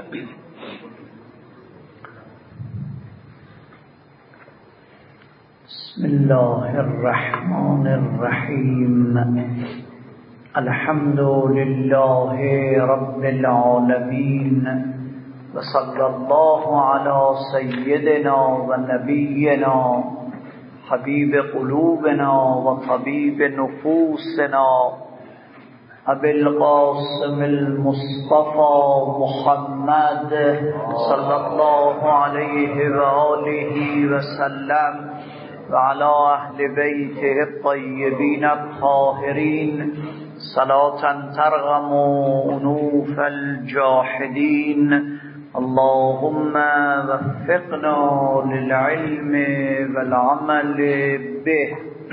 بسم الله الرحمن الرحیم. الحمد لله رب العالمین و صلی الله علی سیدنا و نبینا حبیب قلوبنا و طبیب نفوسنا ابی القاسم المصطفى محمد صلی الله علیه و آله و سلم و علی اهل بیته الطیبین الطاهرین صلاة ترغم انوف الجاحدین. اللهم وفقنا للعلم والعمل به.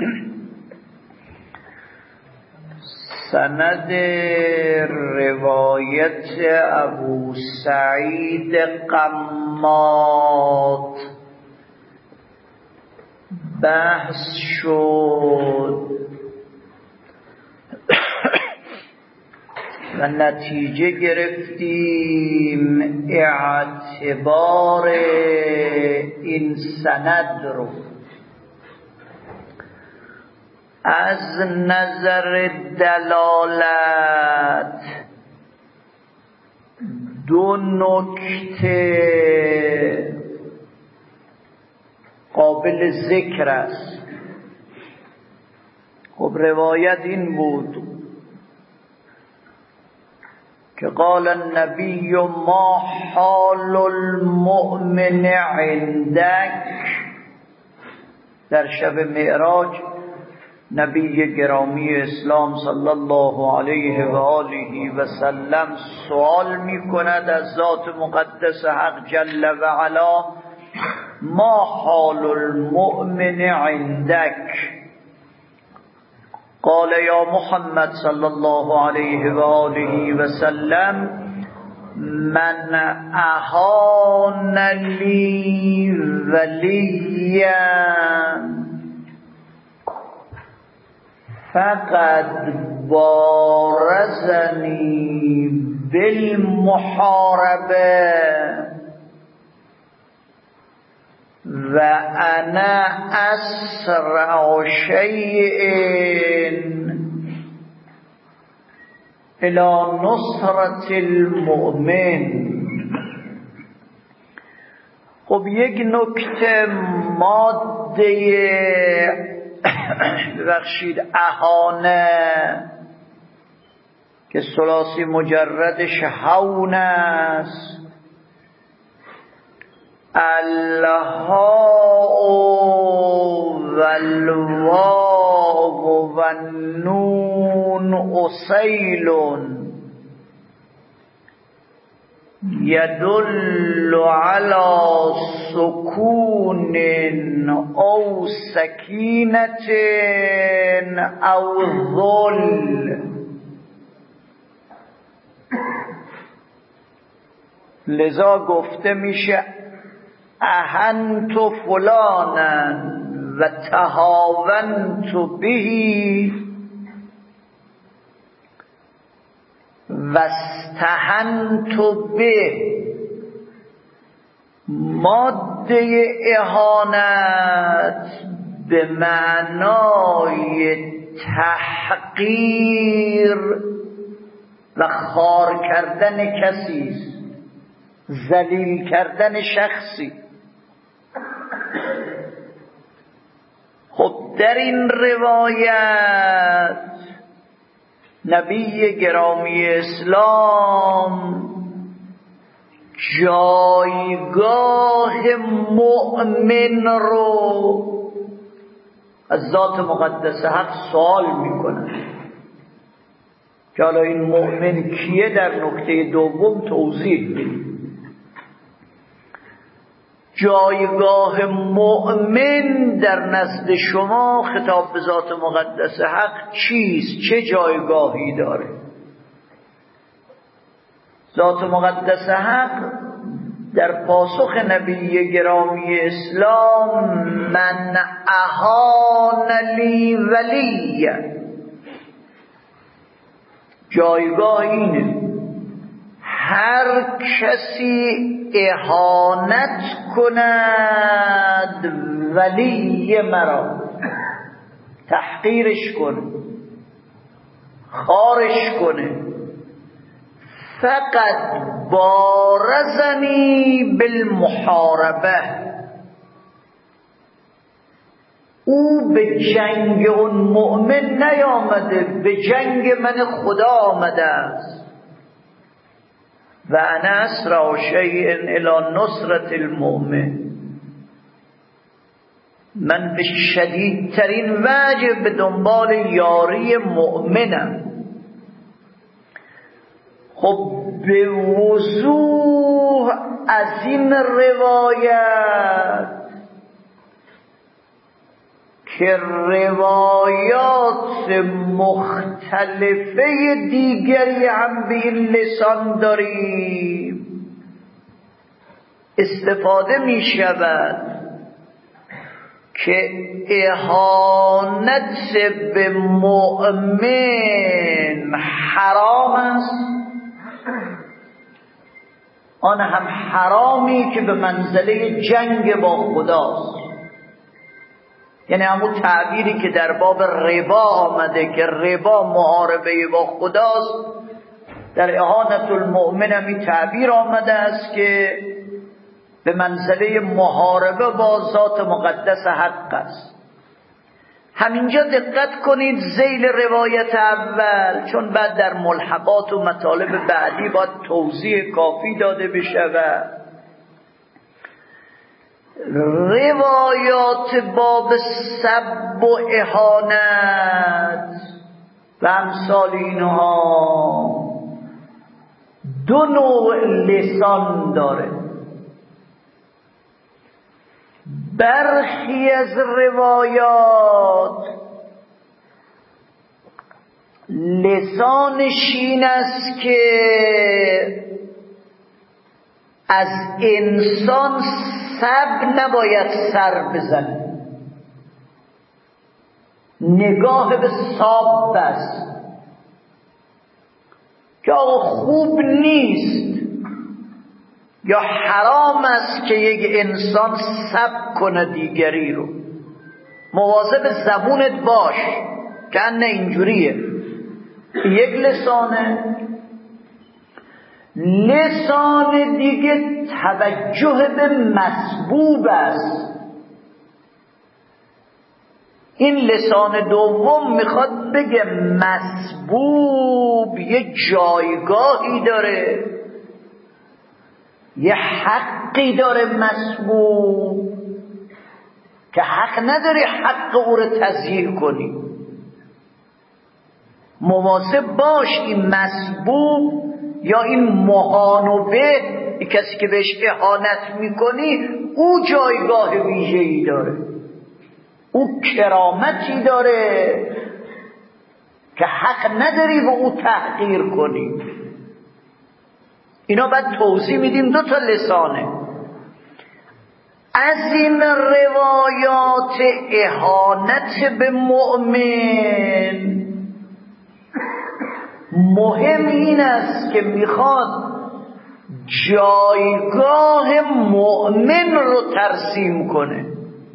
سند روایت ابو سعید قمات بحث شد و نتیجه گرفتیم اعتبار این سند رو از نظر دلالت. دو نکته قابل ذکر است. خب روایت این بود که قال النبی ما حال المؤمن عندك. در شب معراج نبی گرامی اسلام صلی الله علیه و آله و سلم سوال می کند از ذات مقدس حق جل و علا ما حال المؤمن عندك. قال یا محمد صلی الله علیه و آله و سلم من اهان لی ولیا فقد بارزنی بالمحاربه و انا اسرع شیء الى نصرة المؤمن. خب یک نکته ماده ببخشید اهانه که ثلاثی مجردش هون است. الهاء والواو والنون اصیل يدل على سكون او سكينة او ذل. لذا گفته میشه اهنت فلانا و تهاونت به و استهنت به. ماده اهانت به معنای تحقیر و خار کردن کسی است، ذلیل کردن شخصی. خب در این روایت نبی گرامی اسلام جایگاه مؤمن رو از ذات مقدس حق سوال میکنه که حالا این مؤمن کیه در نکته دوم توضیح بدید. جایگاه مؤمن در نزد شما خطاب به ذات مقدس حق چیست؟ چه جایگاهی داره؟ ذات مقدس حق در پاسخ نبی گرامی اسلام من اهان لی ولی، جایگاه اینه هر کسی اهانت کند ولی مرا، تحقیرش کنه، خارش کنه، فقط بارزنی بالمحاربه، او به جنگ اون مؤمن نیامده، به جنگ من خدا آمده است. و انا اسرع شیء الی نصرة المؤمن، من به شدیدترین وجه به دنبال یاری مؤمنم. خب به وضوح از این روایت که روایات مختلفه دیگری هم به این لسان داریم استفاده می شود که اهانت به مؤمن حرام است، آن هم حرامی که به منزله جنگ با خداست. یعنی همون تعبیری که در باب ربا آمده که ربا محاربه با خداست، در اهانت المؤمن هم این تعبیر آمده است که به منزله محاربه با ذات مقدس حق است. همینجا دقت کنید ذیل روایت اول، چون بعد در ملحقات و مطالب بعدی باید توضیح کافی داده بشود. روایات باب سب و اهانت و امثال اینها دو نوع لسان داره. برخی از روایات لسانش این است که از انسان سب نباید سر بزنه، نگاه به ساب است که آقا خوب نیست یا حرام است که یک انسان سب کنه دیگری رو. مواظب زبونت باش که نه اینجوریه. یک لسانه. لسان دیگه توجه به مسبوب است. این لسان دوم میخواد بگه مسبوب یه جایگاهی داره، یه حقی داره مسبوب که حق نداری حق او رو تضییع کنی. مواظب باش این مسبوب یا این مهانبه، کسی که بهش اهانت میکنی، او جایگاه ویژه‌ای داره، او کرامتی داره که حق نداری به او تحقیر کنی. اینا بعد توضیح میدیم. دو تا لسانه. از این روایات اهانت به مؤمن مهم این است که میخواد جایگاه مؤمن رو ترسیم کنه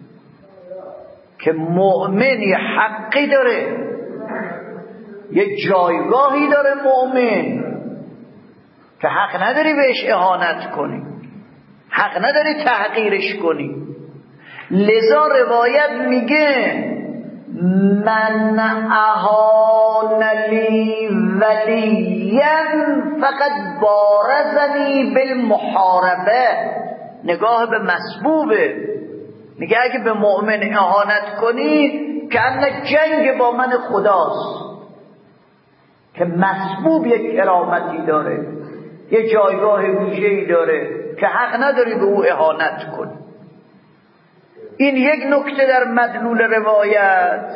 که مؤمن یه حقی داره، یه جایگاهی داره مؤمن که حق نداری بهش اهانت کنی، حق نداری تحقیرش کنی. لذا روایت میگه من اهان لی ولیا فقط بارزنی بالمحاربه. نگاه به مسبوبه. میگه اگه به مؤمن اهانت کنی که انه جنگ با من خداست که مسبوب یک کرامتی داره، یه جایگاه ویژه‌ای داره که حق نداری به او اهانت کنی. این یک نکته در مدلول روایت.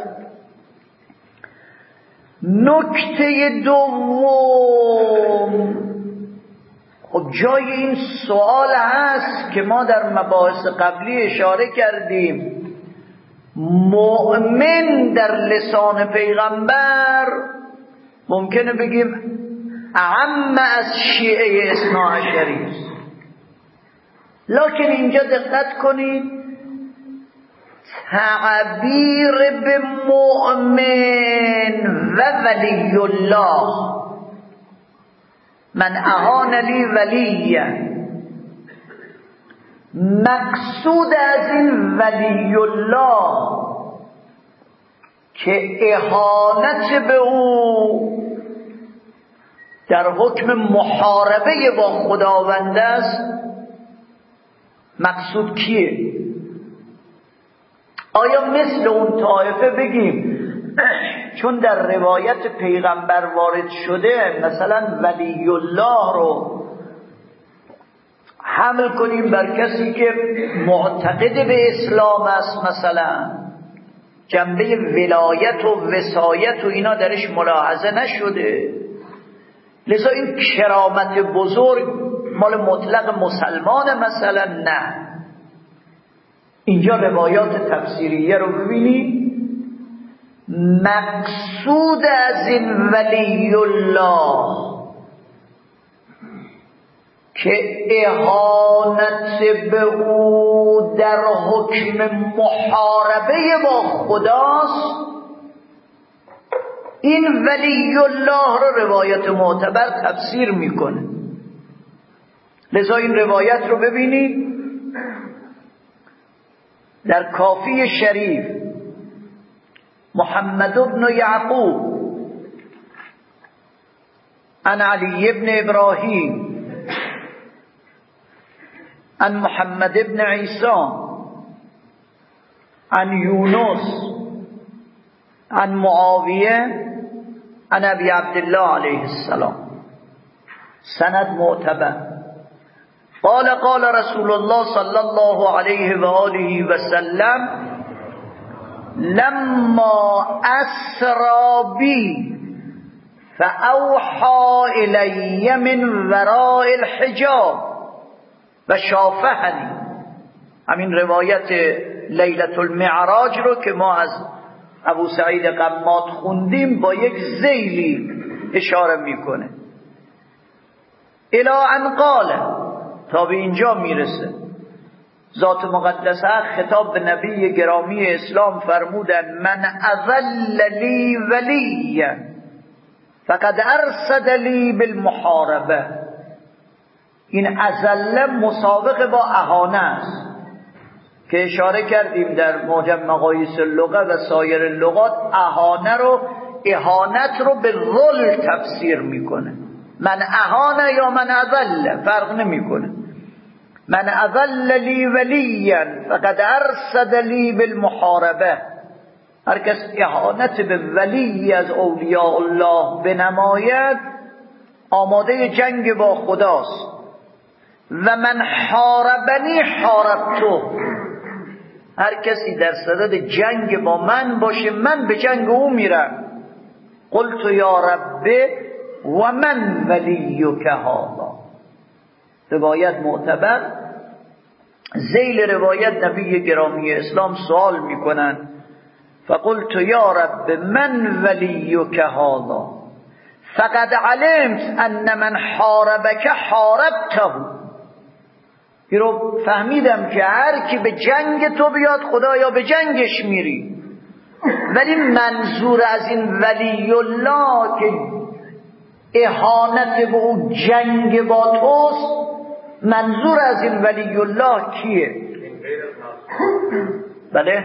نکته دوم، خب جای این سوال هست که ما در مباحث قبلی اشاره کردیم. مؤمن در لسان پیغمبر ممکنه بگیم اعم از شیعه اثناعشری است. لکن اینجا دقت کنید، تعبیر به مؤمن و ولی الله، من اهان لی ولیه، مقصود از این ولی الله که اهانت به او در حکم محاربه با خداوند است، مقصود کیه؟ آیا مثل اون طایفه بگیم چون در روایت پیغمبر وارد شده مثلا ولی الله رو حمل کنیم بر کسی که معتقد به اسلام است، مثلا جنبه ولایت و وصایت و اینا درش ملاحظه نشده، لذا این کرامت بزرگ مال مطلق مسلمان مثلا؟ نه. اینجا روایات تفسیریه رو ببینید، مقصود از این ولی الله که اهانت به او در حکم محاربه با خداست، این ولی الله رو روایت معتبر تفسیر میکنه. لذا این روایت رو ببینید در کافی شریف، محمد بن یعقوب عن علی بن ابراهیم عن محمد بن عیسی عن یونس عن معاویه عن ابی عبدالله علیه السلام، سند معتبر. قال قال رسول الله صلی الله علیه و آله و سلم لما اسرا بی فاوحى الی من وراء الحجاب و شافهنی. همین روایت لیلة المعراج رو که ما از ابو سعید قمات خوندیم با یک ذیلی اشاره میکنه. الی ان قال، تا به اینجا میرسه ذات مقدسه خطاب به نبی گرامی اسلام فرمودن من اذل لی ولیا فقد ارصد لی بالمحاربه. این اذل مسابقه با اهانه است که اشاره کردیم در معجم مقاییس اللغه و سایر اللغات، اهانت رو به ذل تفسیر میکنه. من اهانه یا من اذل فرق نمیکنه. من اذل لی ولیا فقد ارصد لی بالمحاربه. هر کس اهانت به ولی از اولیاء الله بنماید آماده جنگ با خداست. و من حاربنی حاربتو، هر کسی در صدد جنگ با من باشه من به جنگ او میرم. قلت یا رب و من ولیک هذا. روایت معتبر. ذیل روایت نبی گرامی اسلام سوال میکنن فقلت یا رب من ولیک هذا فقد علمت ان من حاربک حاربته. این رو فهمیدم که هر کی به جنگ تو بیاد خدایا به جنگش میری، ولی منظور از این ولی الله که اهانت به او جنگ با توست، منظور از این ولی الله کیه؟ بله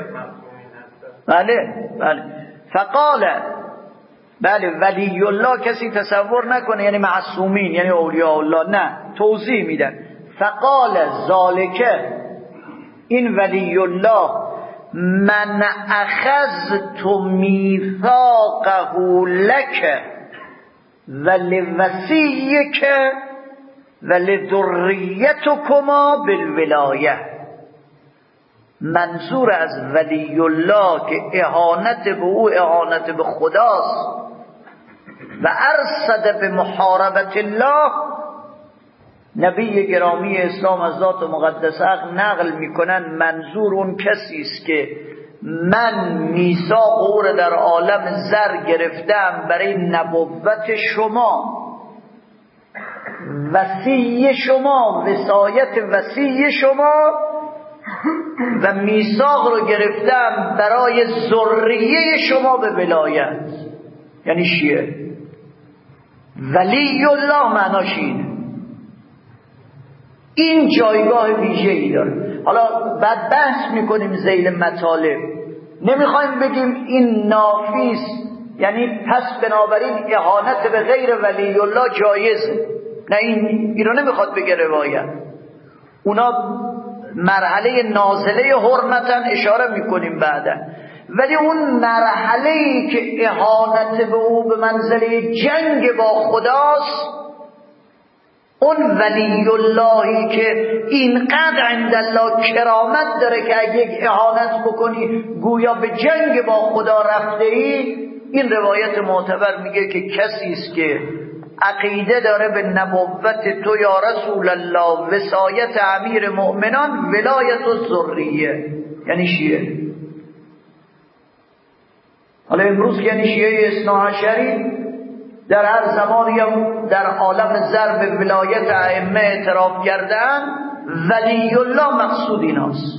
بله بله. فقال، بله ولی الله کسی تصور نکنه یعنی معصومین یعنی اولیاء الله، نه، توضیح میدن. فقال ذالک، این ولی الله من اخذت میثاقه لک ولوصیک ولذریتکما بالولایه. منظور از ولی الله که اهانت به او اهانت به خداست و ارصد به محاربت الله. نبی گرامی اسلام از ذات مقدسه نقل میکنن منظور اون کسی است که من میثاق او را در عالم زر گرفتم برای نبوت شما وصی شما، وصایت وصی شما و میثاق رو گرفتم برای ذریه شما به ولایت. یعنی شیعه ولی الله معناش اینه. این جایگاه ویژه‌ای داره. حالا بعد بحث میکنیم ذیل مطالب، نمیخوایم بگیم این نافیست، یعنی پس بنابراین اهانت به غیر ولی الله جایزه. نه، این رو نمیخواد بگه روایت. اونا مرحله نازله حرمتن، اشاره میکنیم بعدا. ولی اون مرحله‌ای که اهانت به او به منزله جنگ با خداست، اون ولی اللهی که اینقدر عند الله کرامت داره که اگه اهانت بکنی گویا به جنگ با خدا رفته ای، این روایت معتبر میگه که کسی است که عقیده داره به نبوت تو یا رسول الله، وصایت امیر مؤمنان، ولایت الذریه، یعنی شیعه. حالا امروز که یعنی شیعه اثناعشری در هر زمانی هم در عالم زر به ولایت ائمه اعتراف کردن، ولی الله مقصود ایناست.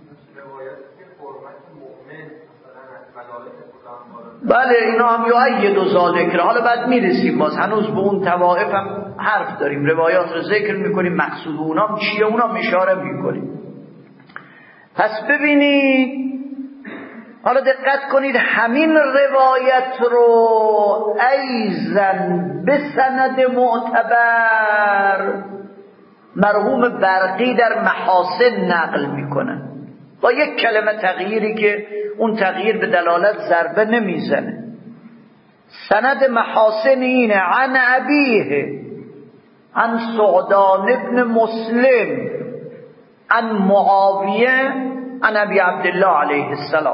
بله اینا هم یؤید ذالک. حالا بعد میرسیم، باز هنوز به اون طوائف هم حرف داریم، روایات رو ذکر میکنیم، مقصود اونا چیه اونا اشاره میکنیم. پس ببینید، حالا دقت کنید، همین روایت رو ایزن به سند معتبر مرحوم برقی در محاسن نقل میکنن با یک کلمه تغییری که اون تغییر به دلالت ضربه نمیزنه. سند محاسن اینه: عن ابیه عن سعدان ابن مسلم عن معاویه عن ابی عبدالله علیه السلام.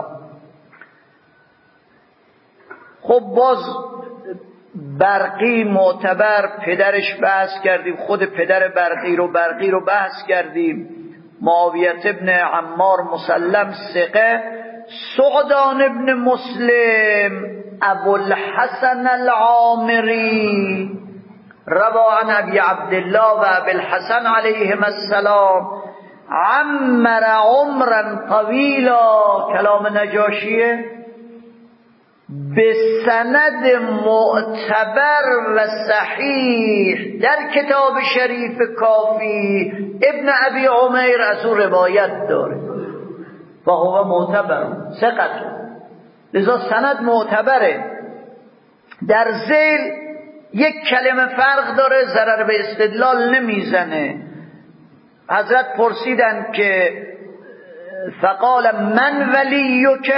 خب باز برقی معتبر، پدرش بحث کردیم، خود پدر برقی رو بحث کردیم، معاویت ابن عمار مسلم ثقه، سعدان ابن مسلم ابوالحسن العامری روا عن ابی عبدالله و ابوالحسن علیهم السلام عمر عمرا طویلا، کلام نجاشیه، به سند معتبر و صحیح در کتاب شریف کافی. ابن ابی عمیر از او روایت داره و هو معتبر ثقت، لذا سند معتبره. در ذیل یک کلمه فرق داره، ضرر به استدلال نمیزنه. حضرت پرسیدن که فقال من ولیک،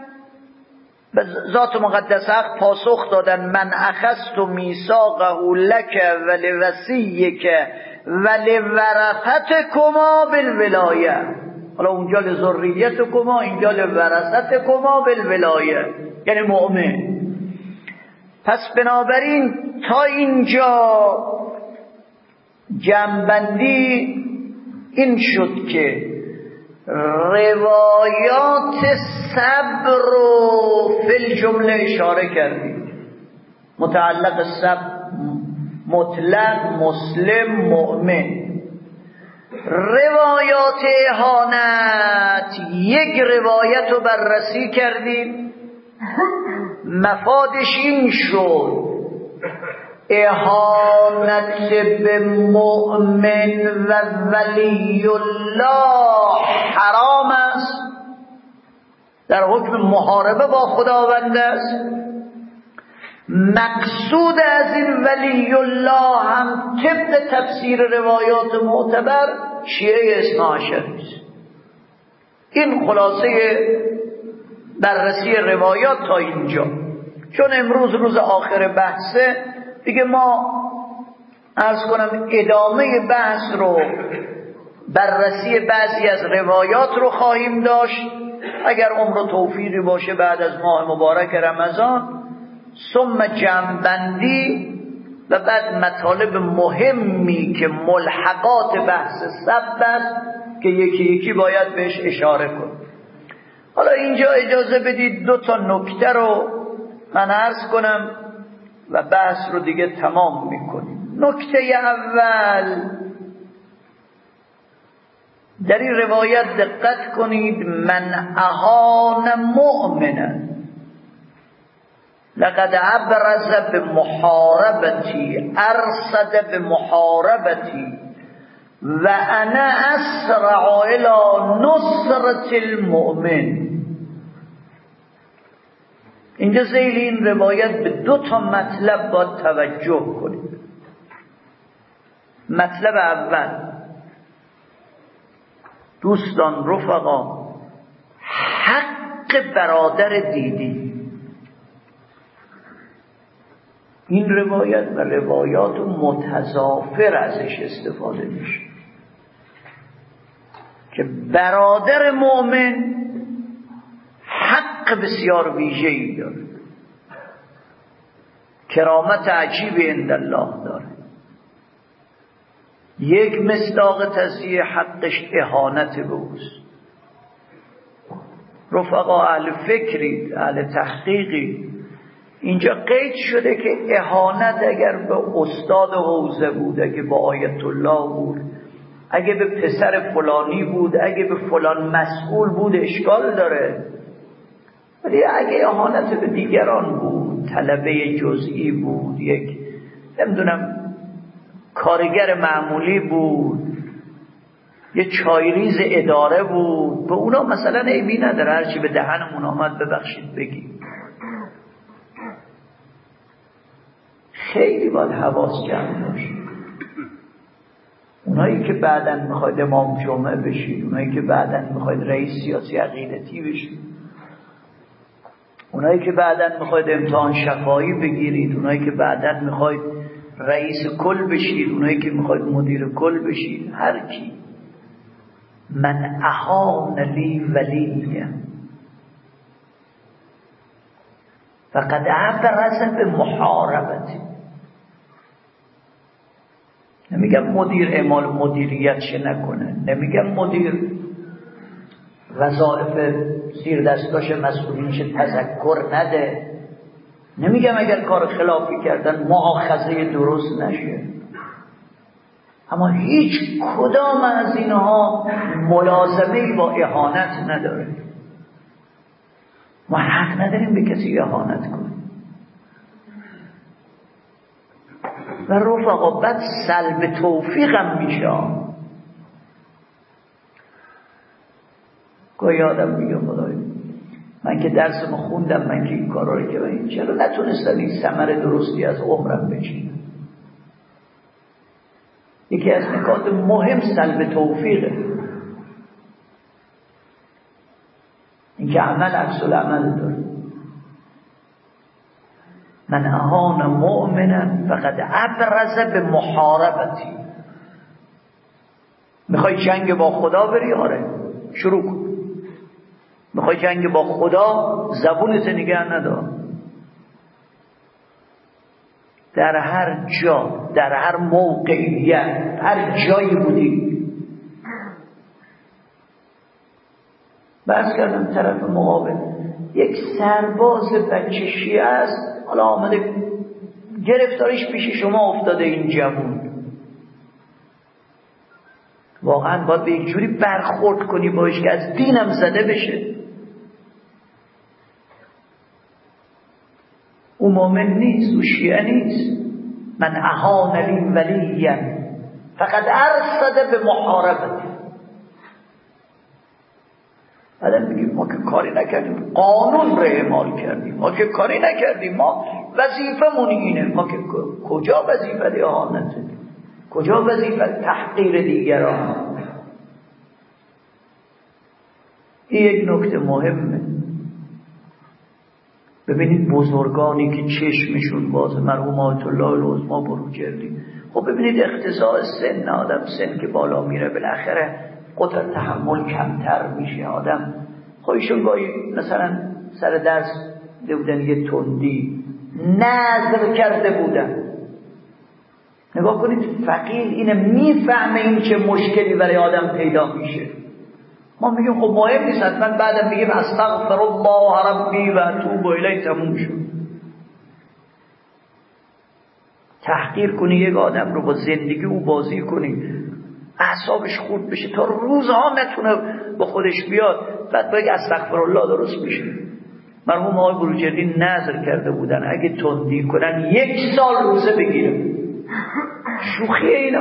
ذات مقدس حق پاسخ دادن من اخذت میثاقه لک ولوصیک ولورثتکما بالولایه. حالا اونجا لذریتکما، اینجا لورثتکما بالولایه، یعنی مؤمن. پس بنابراین تا اینجا جمع‌بندی این شد که روایات صبر رو فی الجمله اشاره کردیم، متعلق صبر مطلق مسلم مؤمن. روایات اهانت یک روایت رو بررسی کردیم، مفادش این شد اهانت به مؤمن و ولی الله حرام است، در حکم محاربه با خداوند است. مقصود از این ولی الله هم طبق تفسیر روایات معتبر شیعه اثناعشری است. این خلاصه بررسی روایات تا اینجا. چون امروز روز آخر بحثه دیگه، ما عرض کنم ادامه بحث رو، بررسی بعضی از روایات رو خواهیم داشت اگر عمر و توفیقی باشه بعد از ماه مبارک رمضان، ثم جمع‌بندی و بعد مطالب مهمی که ملحقات بحث سبت است که یکی یکی باید بهش اشاره کنیم. حالا اینجا اجازه بدید دو تا نکته رو من عرض کنم و بحث رو دیگه تمام میکنیم. نکته اول، در این روایت دقت کنید، من اهان مؤمنا لقد ابرز بمحاربتی، ارصد بمحاربتی و انا اسرع الى نصرة المؤمن. اینجا ذیل این روایت به 2 مطلب باید توجه کنید. مطلب اول، دوستان رفقا، حق برادر دیدی. این روایت و روایات متضافر ازش استفاده میشه که برادر مؤمن حق بسیار ویژه‌ای داره، کرامت عجیبی عند الله داره. یک مصداق تصحیح حقش اهانت به اوست. رفقا اهل فکری، اهل تحقیقی، اینجا قید شده که اهانت اگر به استاد حوزه بود، اگه به آیت الله بود، اگه به پسر فلانی بود، اگه به فلان مسئول بود اشکال داره. ولی اگه اهانت به دیگران بود، طلبه جزئی بود، یک نمیدونم کارگر معمولی بود، یه چایریز اداره بود، به اونا مثلا عیبی نداره، هرچی به دهنمون آمد ببخشید بگیم. خیلی باید حواس جمع باشه. اونایی که بعداً میخواید امام جمعه بشید، اونایی که بعداً میخواید رئیس سیاسی عقیدتی بشید، اونایی که بعداً میخواید امتحان شفاهی بگیرید، اونایی که بعداً میخواید رئیس کل بشید، اونایی که میخواید مدیر کل بشید، هر کی من اهان لی ولیه فقد ابرز به محاربتی. نمیگم مدیر اعمال مدیریت شه نکنه، نمیگم مدیر وظایف زیر دستاش مسئولینش تذکر نده، نمیگم اگر کار خلافی کردن مؤاخذه درست نشه، اما هیچ کدام از اینها ملازمه‌ای با اهانت نداره. ما حق نداریم به کسی اهانت کنیم. و رفقا بعد سلب توفیق هم میشه. گاهی آدم میگه خدای من که درسمو خوندم، من که این کارا رو که چرا نتونستم این ثمر درستی از عمرم بچینم. یکی از نکات مهم سلب توفیقه، این که عمل عکس العمل داره. من اهان مؤمنا فقد ابرز به محاربتی. میخوای جنگ با خدا بری؟ آره شروع کن. میخوای جنگ با خدا، زبونت نگه ندار. در هر جا، در هر موقعیت، هر جایی بودی، بحث کردم طرف مقابل یک سرباز بچه شیعه است، حالا آمده گرفتاریش پیش شما افتاده، این جوون واقعا باید به یک جوری برخورد کنی باش که از دینم زده بشه. او مومن نیست، او شیعه نیست. من اهان لی ولیه فقد ارصد به محاربت. بعدم میگیم ما که کاری نکردیم، قانون رو اعمال کردیم، ما که کاری نکردیم، ما وظیفمون اینه. ما که کجا وظیفه اهانته، کجا وظیفه تحقیر دیگران. این یک نکته مهمه. ببینید بزرگانی که چشمشون باز، مرحوم آیت الله العظمی برو کردیم. خب ببینید اقتضاء سن آدم، سن که بالا میره بالاخره قدرت تحمل کمتر میشه آدم. خودشون گاهی مثلا سر درس بودن یه تندی نظر کرده بودن. نگاه کنید فقیه اینه میفهمه این چه مشکلی برای آدم پیدا میشه. ما میگیم خب مهم نیست، حتما بعدم میگیم استغفر الله ربی و اتوب الیه، تموم شد. تحقیر کنی یک آدم رو، با زندگی او بازی کنی، اعصابش خورد بشه تا روزها نتونه با خودش بیاد، بعد باید استغفرالله درست بشه. مرحوم آقای بروجردی نذر کرده بودن اگه تندی کنن 1 سال روزه بگیرم. شوخی اینا.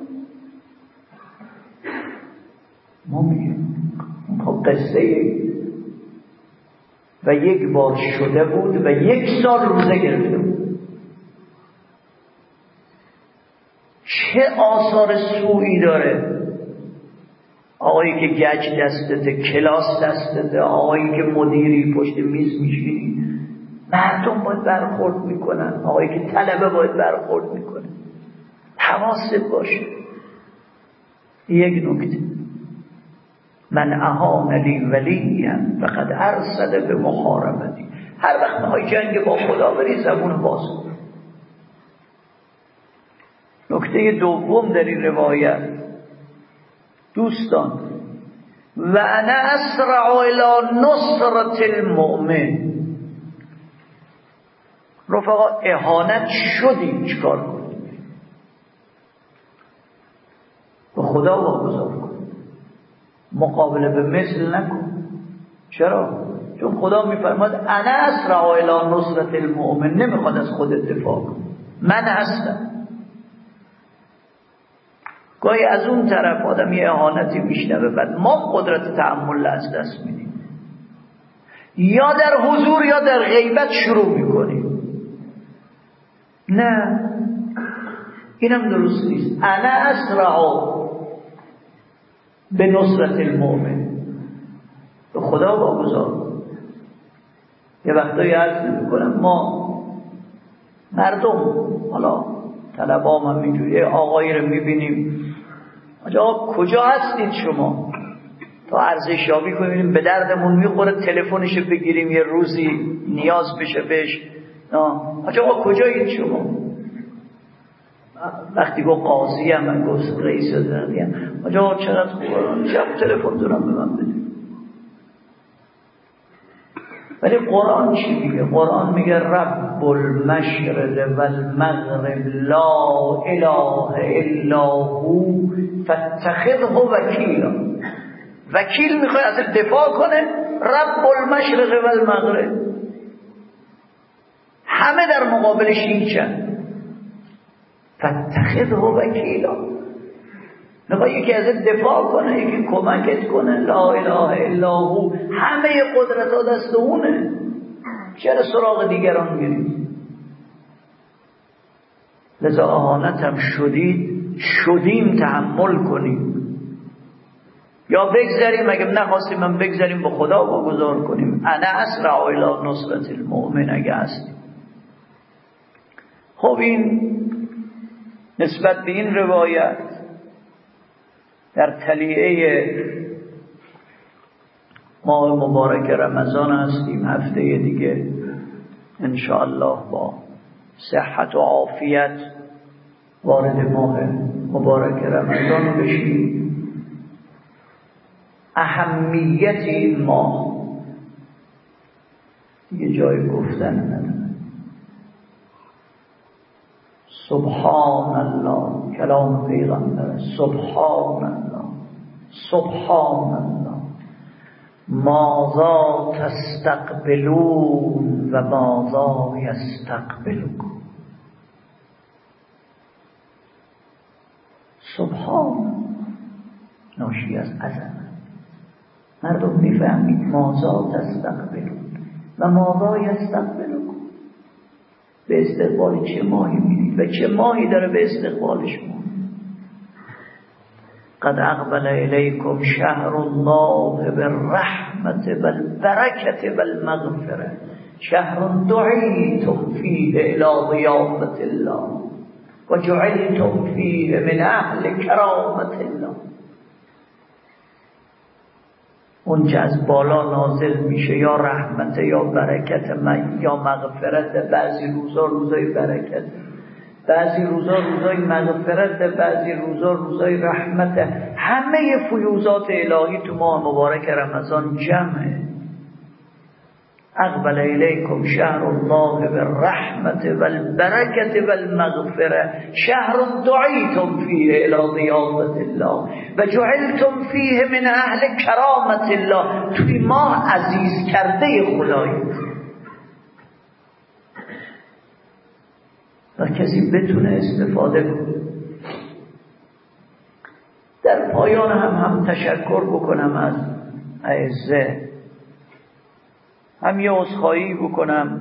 ما میگیم خب قصه و 1 بار شده بود و 1 سال روزه گرفته بود. چه آثار سوئی داره؟ آقایی که گچ دستته، کلاس دستته، آقایی که مدیری پشت میز میشینی، مردم باید برخورد میکنن، آقایی که طلبه باید برخورد میکنه. حواست باشه. یک نکته، من اهان لی ولیم فقد ارصد به محاربتی. هر وقت میخوای جنگ با خدا بری زبون باز کن. نکته دوم در این روایت، دوستان، و انا اسرع الى نصرة المؤمن. رفقا اهانت شدیم چیکار کنیم؟ به خدا واگذار کن، مقابله به مثل نکن. چرا؟ چون خدا میفرماد انا اسرع الى نصرة المؤمن، نمیخواد از خود دفاع کن، من هستم. گاهی از اون طرف آدم یه اهانتی میشنوه، بعد ما قدرت تحمل از دست میدیم، یا در حضور یا در غیبت شروع میکنیم. نه، اینم درست نیست. انا اسرع به نصرت المؤمن، به خدا واگذار. یه وقتایی عرض میکنم ما مردم، حالا طلبام هم اینجوری، آقایی رو میبینیم، آقا کجا هستید شما؟ تا ارزشیابی کنیم، به دردمون میخوره تلفنشو بگیریم یه روزی نیاز بشه بهش. آقا کجایید شما؟ وقتی گفت قاضی هم، من گفت رئیس زنی هم، آقا چقدر خوبه، شب تلفن دارم به من بده. ولی قرآن چی میگه؟ قرآن میگه رب المشرق والمغرب لا اله الا هو فاتخذه وکیلا. وکیل میخواد از دفاع کنه، رب المشرق والمغرب، همه در مقابلش هیچن، فاتخذه وکیلا. میخواد یکی از دفاع کنه، یکی کمکت کنه، لا اله الا هو، همه قدرت ها دست اونه، چرا سراغ دیگران میریم؟ لذا اهانت هم شدیم تحمل کنیم، یا بگذاریم، اگه نخواستیم من بگذاریم به خدا واگذار کنیم. انا اسرع الی نصرة المؤمن اگه هستیم. خب این نسبت به این روایت در تلیعه ماه مبارک رمضان هستیم. هفته دیگه انشاءالله با صحت و عافیت وارد ماه مبارک رمضان بشیم. اهمیت این ماه دیگه جای گفتن نداره. سبحان الله، کلام پیغمبر، سبحان الله، سبحان الله، ماذا تستقبلون و ماذا یستقبلون. سبحان ناشی از عظمت. مردم میفهمید ماذا تستقبلون و ماذا یستقبلون، به استقبال چه ماهی میرید و چه ماهی داره به استقبالش ما. قد اقبل الیکم شهر الله بالرحمت والبرکت والمغفره، شهر دعیتم فیه الی ضیافت الله و جعلتم فیه من اهل کرامت الله. اون که از بالا نازل میشه، یا رحمت یا برکت یا مغفرت. بعضی روزا روزای برکت، بعضی روزا روزای مغفرت، بعضی روزا روزای رحمت. همه فیوزات الهی تو ماه مبارک رمضان جمعه. اقبل الیکم شهر الله بالرحمت والبرکت والمغفره شهر دعیتم فیه الی ضیافت الله و جعلتم فیه من اهل کرامت الله. توی ماه عزیز کرده خدایی و کسی بتونه استفاده کنه. در پایان هم تشکر بکنم از اعزه، هم یه عذرخواهی بکنم.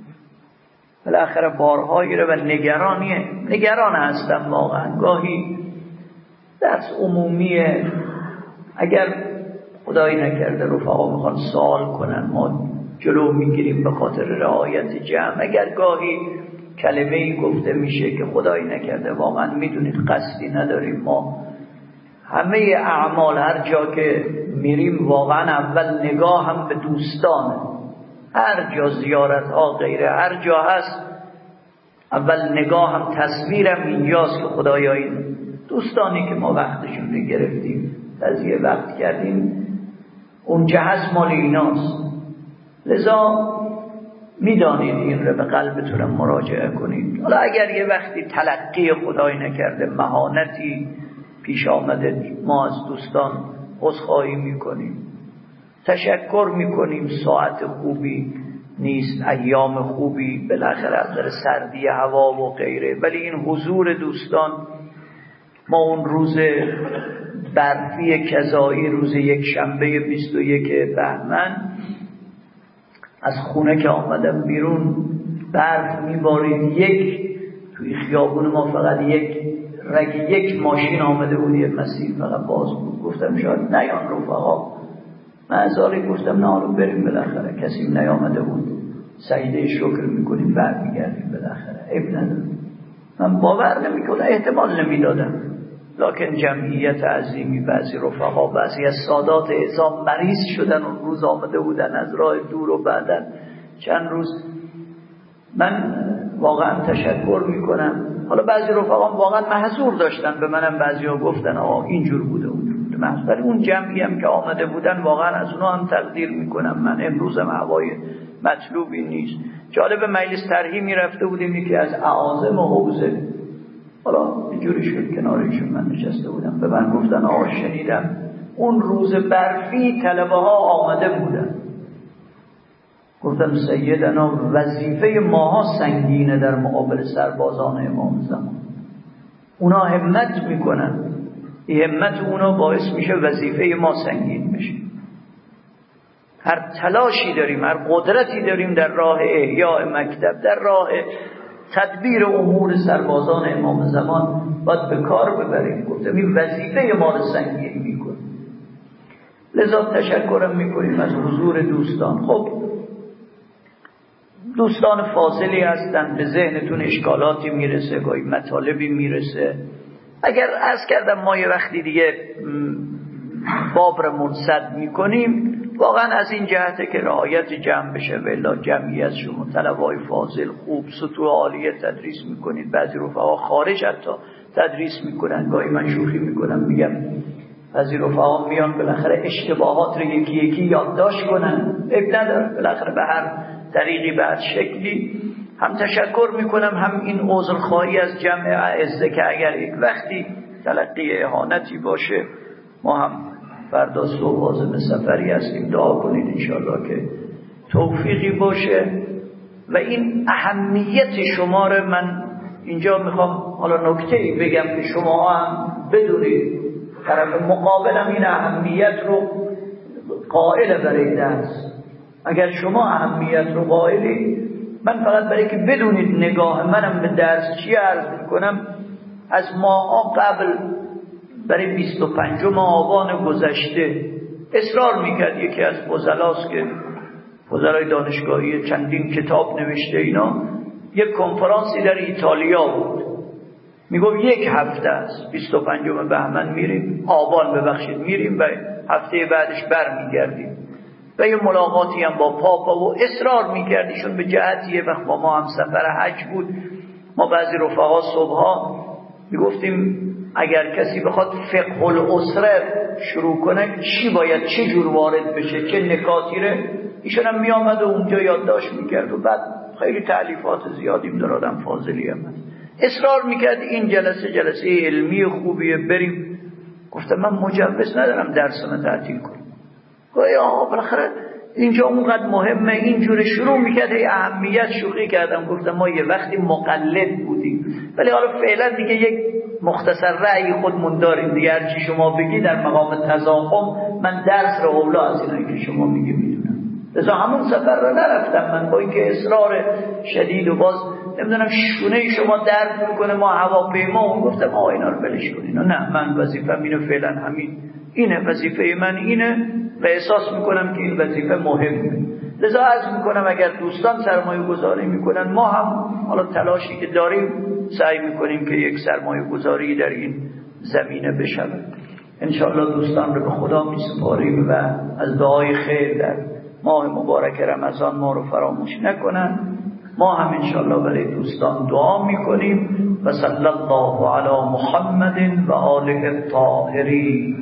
بالاخره بارهایی رو و نگران هستم واقعا. گاهی درس عمومیه، اگر خدایی نکرده رفقا میخوان سوال کنن ما جلو میگیریم به خاطر رعایت جمع. اگر گاهی کلمه‌ای گفته میشه که خدایی نکرده واقعا میدونید قصدی نداریم، ما همه اعمال هر جا که میریم واقعا اول نگاه هم به دوستانه، هر جا زیارت ها غیره هر جا هست اول نگاه هم تصویرم اینجاست که خدایا این دوستانی که ما وقتشون رو گرفتیم تضییع وقت کردیم اونجا هست مال ایناست. لذا میدانید این رو به قلبتون مراجعه کنید. حالا اگر یه وقتی تلقی خدایی نکرده مهانتی پیش آمده ما از دوستان عذرخواهی میکنیم، تشکر میکنیم. ساعت خوبی نیست، ایام خوبی بالاخره از در سردی هوا و غیره، ولی این حضور دوستان، ما اون روز برفی کذایی روز یک شنبه 21 بهمن از خونه که آمدم بیرون برف میبارید، توی خیابون ما فقط یک ماشین آمده بود، یه مسیر فقط باز بود. گفتم شاید نیان رفقا، من از حالی گفتم نه حالا بریم بالاخره، کسی نیامده بود سجده شکر میکنیم برمیگردیم بالاخره، عیب نداره. من باور نمیکنم، احتمال نمیدادم، لکن جمعیت عظیمی، بعضی رفقا بعضی از سادات اعزام مریض شدن اون روز آمده بودن از راه دور و بعدن چند روز. من واقعا تشکر میکنم. حالا بعضی رفقام واقعا محضور داشتن، به منم بعضیا گفتن اینجور بوده اونجور بوده، ولی اون جمعی هم که آمده بودن واقعا از اونا هم تقدیر میکنم. من امروزم هوای مطلوبی نیست. جالب مجلس طرحی میرفته بودیم یکی از اعاظم حوزه، حالا اینجوری شد کنارشون من نشسته بودم، به من گفتن شنیدم اون روز برفی طلبه ها آمده بودن. گفتم سیدنا وظیفه ماها سنگینه در مقابل سربازان امام زمان، اونا همت میکنن، این همت اونا باعث میشه وظیفه ما سنگین بشه. هر تلاشی داریم، هر قدرتی داریم در راه احیاء مکتب، در راه تدبیر امور سربازان امام زمان باید به کار ببریم. گفتم این وظیفه ما رو سنگین میکنه. لذا تشکرم میکنیم از حضور دوستان. خب دوستان فاضلی هستن، به ذهنتون اشکالاتی میرسه، گاهی مطالبی میرسه. اگر عرض کردم ما یه وقتی دیگه باب رو منسد میکنیم واقعا از این جهته که رعایت جمع بشه، ولی جمعیت شما طلبای فاضل خوب سطوح عالیه تدریس میکنید، بعضی رفقا خارج حتی تدریس میکنن. گاهی من شوخی میکنم میگم بعضی رفقا میان بالاخره اشتباهات رو یکی یکی یادداشت کنن، عیب نداره، بالاخره به هر طریقی به هر شکلی. هم تشکر میکنم، هم این عذرخواهی از جمع اعزه که اگر یک وقتی تلقی اهانتی باشه، ما هم فردا صبح عازم سفری هستیم، دعا کنید انشاءالله که توفیقی باشه. و این اهمیت شما رو من اینجا میخوام حالا نکته‌ای بگم که شما هم بدونید، طرف مقابلم این اهمیت رو قائل برای درس. اگر شما اهمیت رو قائلی، من فقط برای که بدونید نگاه منم به درس چی عرض میکنم. از ماها قبل برای 25 آبان گذشته اصرار میکرد یکی از فضلاست که فضلای دانشگاهی چندین کتاب نوشته، اینا یک کنفرانسی در ایتالیا بود، میگفت یک هفته است، 25 بهمن میریم، آبان ببخشید میریم و هفته بعدش برمیگردیم. و یه ملاقاتی هم با پاپا و اصرار میکرد ایشون به جهتیه. وقت با ما هم سفر حج بود، ما بعضی رفقا صبحها میگفتیم اگر کسی بخواد فقه الاسره شروع کنه چی باید چه جور وارد بشه، چه نکاتی رو ایشون هم میامد و اونجا یادداشت میکرد و بعد خیلی تألیفات زیادیم در آدم فاضلی هم اصرار میکرد این جلسه علمی خوبیه بریم. گفتم من مجوز ندارم درسمو تعطیل کنم. گویا آقا بالاخره اینجا اونقدر مهمه. اینجور شروع میکرد اهمیت شوخی کردم گفتم ما یه وقتی مقلد بودیم ولی حالا فعلا دیگه یک مختصر رأی خودمون داریم دیگه، هرچی شما بگی در مقام تضاخم من درس رو اولا از اینایی که شما میگی میدونم. لذا همون سفر رو نرفتم من، با اینکه اصرار شدید و باز نمیدونم شونه شما درد میکنه ما هواپیما گفتم آقا اینا رو بلش کنین. نه من وظیفه‌م اینو فعلا همین اینه، وظیفه من اینه و احساس میکنم که این وظیفه مهمه. لذا عرض میکنم اگر دوستان سرمایه گذاری میکنن ما هم حالا تلاشی که داریم سعی میکنیم که یک سرمایه گذاری در این زمینه بشود. انشاءالله دوستان رو به خدا میسپاریم و از دعای خیر در ماه مبارک رمضان ما رو فراموش نکنن. ما هم انشاءالله برای دوستان دعا میکنیم و صلی الله علی محمد و آله الطاهرین.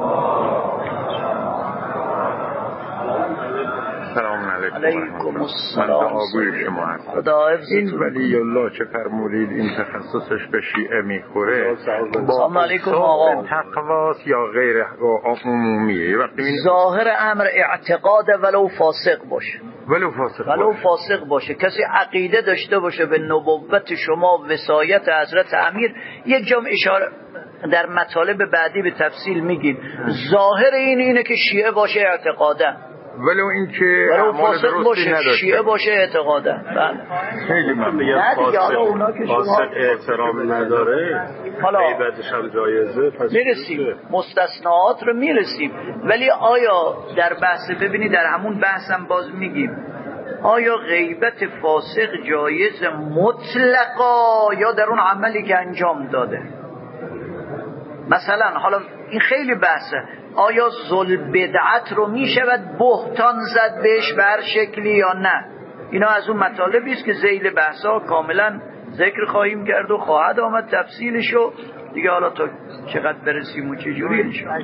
سلام علیکم السلام. این ولی الله چه فرمودید این تخصصش به شیعه میخوره؟ سلام علیکم آقا. تقواس یا غیر عمومیه؟ ظاهر امر اعتقاد ولو فاسق باشه، ولو فاسق باشه. کسی عقیده داشته باشه به نبوت شما، ولایت حضرت امیر، یک جام اشاره در مطالب بعدی به تفصیل میگیم. ظاهر اینه که شیعه باشه اعتقادا، ولو فاسق باشه شیعه باشه اعتقادا. بله خیلی من میگم فاسق احترام نداره، غیبتش هم جایزه. پس میرسیم مستثناات رو میرسیم. ولی آیا در بحث ببینید در همون بحثم باز میگیم آیا غیبت فاسق جایز مطلقا یا در اون عملی که انجام داده؟ مثلا حالا این خیلی بحثه، آیا ذل بدعت رو میشود بهتان زد بهش به هر شکلی یا نه؟ اینا از اون مطالبی است که ذیل بحثا کاملا ذکر خواهیم کرد و خواهد آمد تفصیلشو دیگه. حالا تا چقدر برسیم و چجوری انشاءالله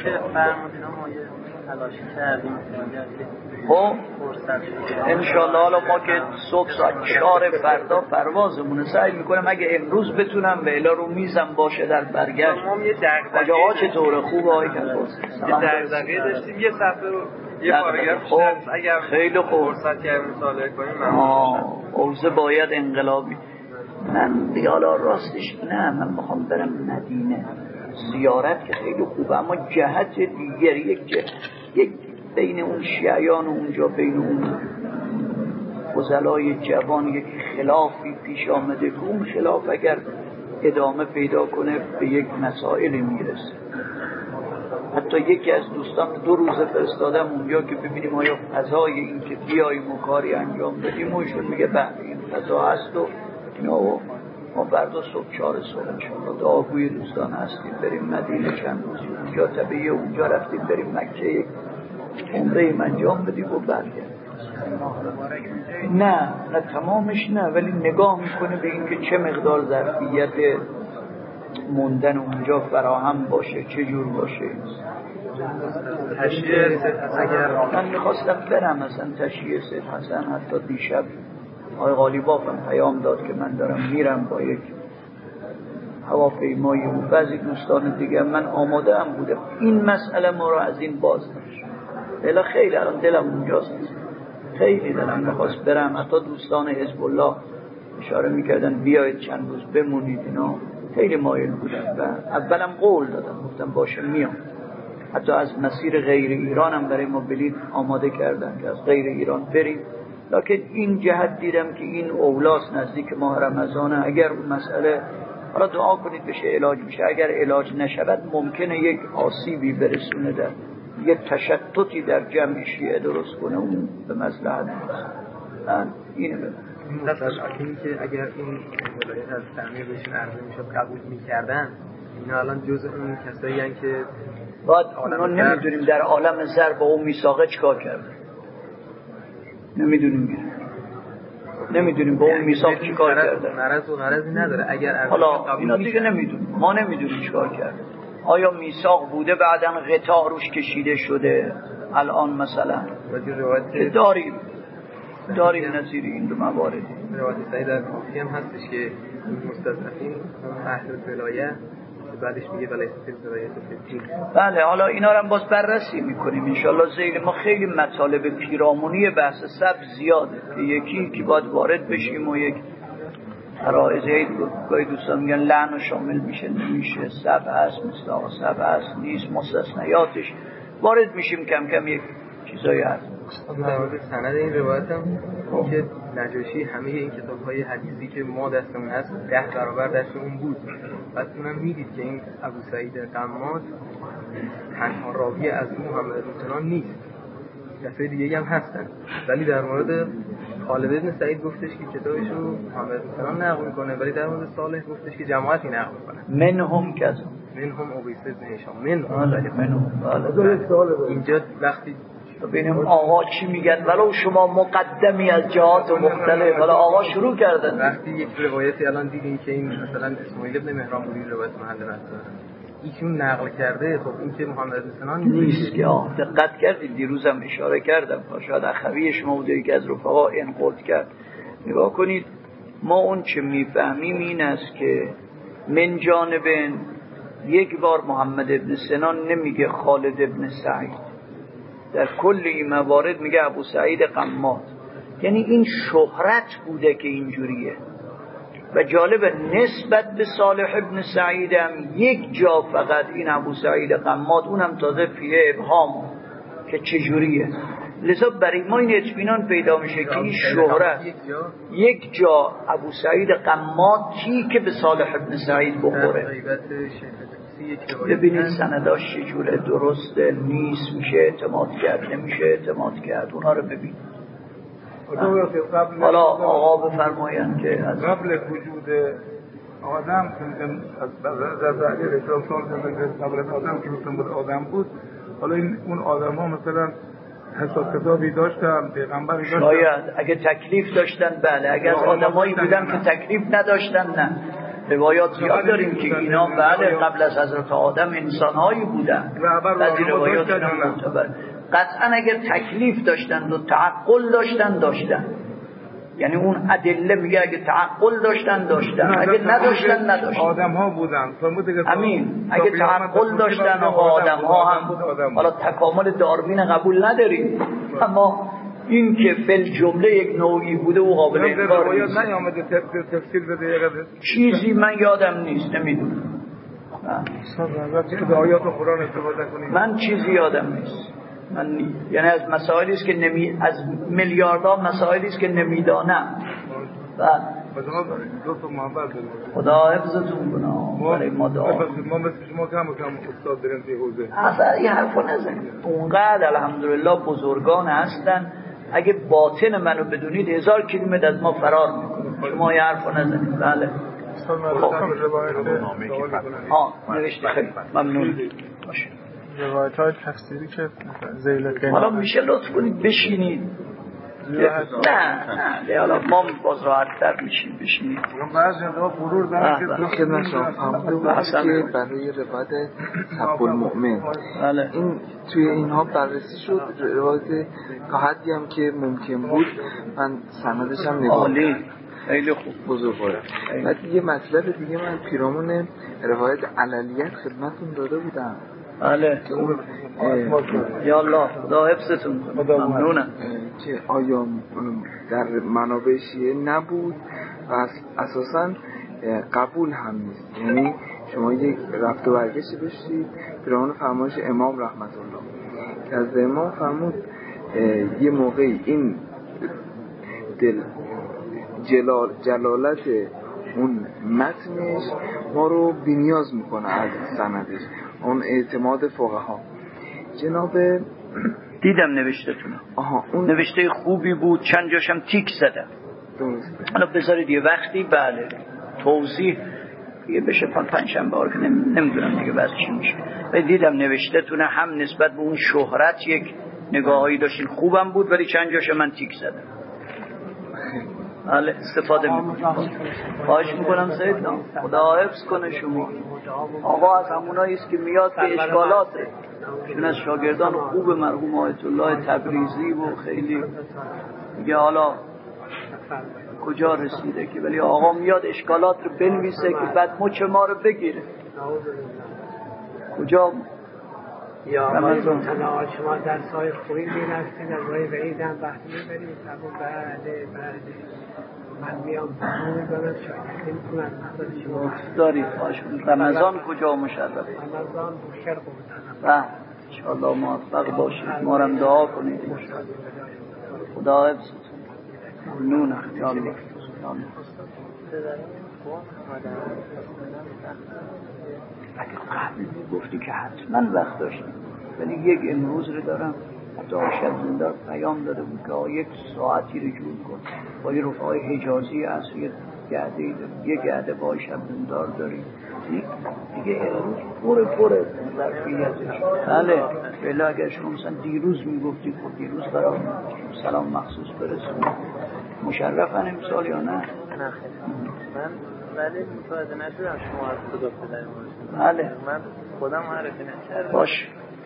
خب انشاءالله. حالا ما که صبح ساعت 4 فردا پروازمونه سعی میکنم اگه امروز بتونم و الا رو میزم باشه در برگشت. آقا چطوره؟ خوبه آقای کنفوس؟ یه دغدغه داشتیم یه صفحه رو یه پاراگراف اگر خیلی خوب فرصت که مطالعه کنیم اوضاع باید انقلابی. من دیالا راستش نه، من میخوام برم مدینه زیارت که خیلی خوبه، اما جهت دیگر یک بین اون شیعیان و اونجا بین اون فضلای جوان یک خلافی پیش آمده که اون خلاف اگر ادامه پیدا کنه به یک مسائلی میرسه. حتی یکی از دوستان 2 روز فرستادم اونجا که ببینیم آیا فضای این که بیاییم و کاری انجام بدیم و ایشون میگه بله این فضا هست و اینا. ما فردا صبح 4 صبح انشاءالله دعاگوی دوستان هستیم بریم مدینه چند روزی اونجا طبیعه اونجا رفتیم بریم مکه یک عمره انجام بدیم و برگردیم. نه تمامش نه، ولی نگاه میکنه به این که چه مقدار ظرفیت موندن اونجا فراهم باشه، چه جور باشه. من میخواستم برم مثلا تشییع سید حسن، حتی دیشب آقای غالیباف هم پیام داد که من دارم میرم با یک هواپیمایی و بعضی دوستان دیگه. من آماده هم بودم این مسئله ما را از این باز داشت. بلا خیلی الان دلم اونجاست، خیلی دلم میخواست برم. حتی دوستان حزب الله اشاره میکردن بیاید چند روز بمونید، اینا خیلی مایل بودن و اولم قول دادم گفتم باشه میام. حتی از مسیر غیر ایران هم برای ما بلیط آماده کردن که از غیر ایران بریم. لکن این جهت دیدم که این اولاس نزدیک ماه رمضانه، اگر اون مسئله حالا دعا کنید بشه علاج میشه، اگر علاج نشود ممکنه یک آسیبی برسونه، در یک تشتتی در جمع شیعه درست کنه، اون به مصلحت نیست. اینه بده این که اگر این ولایت از تعمیر بهشون عرضه میشد قبول میکردن، اینا الان جزء اون کسایی هستن که باید ما نمیدونیم در عالم زر با اون میثاقه چیکار کرده، نمیدونیم با اون میثاق چیکار کرده. مرض و غرضی نداره. اگر حالا اینا دیگه نمیدونیم، ما نمیدونیم چیکار کرده. آیا میثاق بوده بعدن قطاع روش کشیده شده، الان مثلا داریم نظیر این دو موارد. روایت سعید الکوفی هم هستش که مستضعفین اهل ولایت بعدش میگه ولیت ولایت فقیه. بله حالا اینا رو هم باز بررسی میکنیم ان شاء الله. ذیل ما خیلی مطالب پیرامونی بحث سبز زیاده که یکی که باید وارد بشیم و یک فرائضی گاهی دوستان میگن لعن و شامل میشه نمیشه، سبع هست مستاق سبع هست نیست، مستثنیاتش وارد میشیم کم کم یک چیزایی هست. در مورد سند این روایت هم که نجاشی همه این کتاب‌های حدیثی که ما دستمون هست 10 برابر دستمون بود. بعد اونم میدید که این ابو سعید قمات تنها راوی از محمد بن سنان نیست، کسای دیگه هم هستن، ولی در مورد خالد بن سعید گفتش که کتابش رو محمد بن سنان نقل میکنه، ولی در مورد صالح گفتش که جماعتی نقل میکنه. منهم کذا منهم ابیس بن هشام منهم. اینجا وقتی ببینیم آقا چی میگن ولو شما مقدمی از جهات مختلف، حالا آقا شروع کردن. وقتی یک روایتی الان دیدیم که این مثلا اسماعیل ابن مهران بودی روایت محل رسول ایشون نقل کرده، خب این که محمد بن سنان نیست که دقت کردید دیروزم اشاره کردم، شاید اخوی شما بوده که از رفقا انقاد کرد. نگاه کنید ما اون چه میفهمیم این است که من جانب یک بار محمد بن سنان نمیگه خالد بن سعید، در کل این موارد میگه ابو سعید قمات، یعنی این شهرت بوده که اینجوریه. و جالب نسبت به صالح ابن سعید هم یک جا فقط این ابو سعید قمات، اونم تازه فیه ابهام که چجوریه. لذا برای ما این اطمینان پیدا میشه که این شهرت یک جا ابو سعید قماتی که به صالح ابن سعید بخوره. ببینید سنداش چجوره، درسته نیست، میشه اعتماد کرد نمیشه اعتماد کرد، اونا رو ببین. حالا آقا بفرمایند که از قبل وجود آدم از علی رسول قبل آدم که بود آدم بود، حالا اون آدم ها مثلا حساب کتابی داشتن، پیغمبری داشتن، شاید اگه تکلیف داشتن بله، اگر آدمایی بودن که تکلیف نداشتن نه. روایات زیاد داریم که اینا بله قبل از حضرت آدم انسانهایی بودن، بعضی روایات معتبر. قطعا اگر تکلیف داشتن و تعقل داشتن، یعنی اون ادله میگه اگه تعقل داشتن، اگه نداشتن آدم ها بودن. امین اگه تعقل داشتن آدم ها هم، حالا تکامل داروین قبول نداریم، اما این که فل جمله یک نوعی بوده و قابل انکار نیست. نیامده تفسیر بده چیزی من یادم نیست، نمیدونم آیات قرآن استفاده کنید. من چیزی یادم نیست، یعنی از مسائلی است که از میلیاردها مسائلی است که نمیدانم. خدا حفظتون کنه. برای ما دعا. ما مثل شما کم استاد داریم توی حوزه. اصلا این حرفو نزنید. اونقدر الحمدلله بزرگان هستن، اگه باطن منو بدونید 1000 کیلومتر از ما فرار میکنه. شما یه حرفو نزنید. بله. نوشته خیلی ممنون. باشه. روایت های تفسیری که ذیل حالا میشه لطف کنید بشینید. نه حالا ما باز راحت‌تر میشیم بشینید. بعضی وقتا غرور دارن که خدمت شما فهمیدم که برای روایت سب المؤمن این توی اینها بررسی شد، روایت تا حدی هم که ممکن بود من سندش هم نگاه کردم. خیلی خوب بزرگواره. بعد یه مطلب دیگه من پیرامون روایت علیت خدمتون داده بودم. بله یا الله خدا حفظتون کنه. ممنونم. که آیا در منابع شیعه نبود و اساساً قبول هم نیست، یعنی شما یک رفت و برگشتی داشتید پیرامون فرمایش امام رحمت الله که از امام فرمود یه موقعی این جلالت اون متنش ما رو بی‌نیاز میکنه از سندش، اون اعتماد فقها. جناب دیدم نوشته‌تون. اون نوشته خوبی بود، چند جاشم تیک زدم. درسته. حالا بذارید یه وقتی بله توضیح یه بشه پنجشنبه که نمیدونم دیگه بعد چی میشه. و دیدم نوشته‌تون هم نسبت به اون شهرت یک نگاهایی داشتین، خوبم بود ولی چند جاشم من تیک زدم. بله استفاده میکنم. خواهش میکنم سیدنا خدا حفظ کنه شما. آقا از همونایی است که میاد به اشکالاته، چون از شاگردان خوب مرحوم آیت الله تبریزی و خیلی میگه حالا کجا رسیده که ولی آقا میاد اشکالات رو بنویسه که بعد مچ ما رو بگیره. کجا یا رمضان شما درس‌های خوبی می‌رفتید از وای وعیدم وقتی می‌برید بله من میام می‌گم شاید می‌کنم مثلا شما دارید باشه. رمضان کجا مشرف؟ رمضان بوشهر بودن. ان شاءالله موفق باشید. ما رو دعا کنید خدا حفظتون. ممنونم یا الله. اگه قبل گفتی که حتما وقت داشتیم، ولی یک امروز رو دارم. حتی آشد زندار پیام داده بود که یک ساعتی رو جور کن با یه رفعای حجازی هست، یه گعده داریم، یه گعده با آشد زندار داریم دیگه. امروز پره ظرفیتش. بله بله. اگر شما مثلا دیروز میگفتی خب دیروز برای سلام مخصوص برسون مشرفن امسال یا نه؟ من ولی متوجه نشدم شما از کجا در مورد. بله من خودم معرفی نکردم. باش.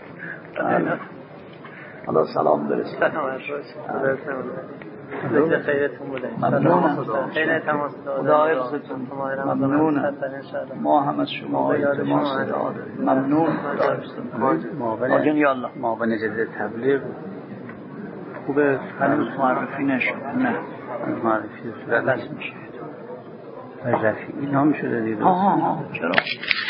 حالا سلام برسید. سلامت باشید. خیرتون بوده. ممنونم. خیلی تماس دارم. خدا حفظتون. ممنونم. ما هم از شما التماس داریم. ممنون. خدا حفظتون. آجان یا الله. معاون جدید تبلیغ خوبه. هنوز معرفی نشد. نه معرفی صورت میشه. رفیعی نام شده دیگه. چرا؟